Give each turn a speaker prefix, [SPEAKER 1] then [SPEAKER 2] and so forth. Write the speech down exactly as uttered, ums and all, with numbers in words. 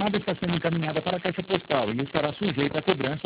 [SPEAKER 1] chamada está sendo encaminhada para a Caixa Postal e estará sujeita a cobrança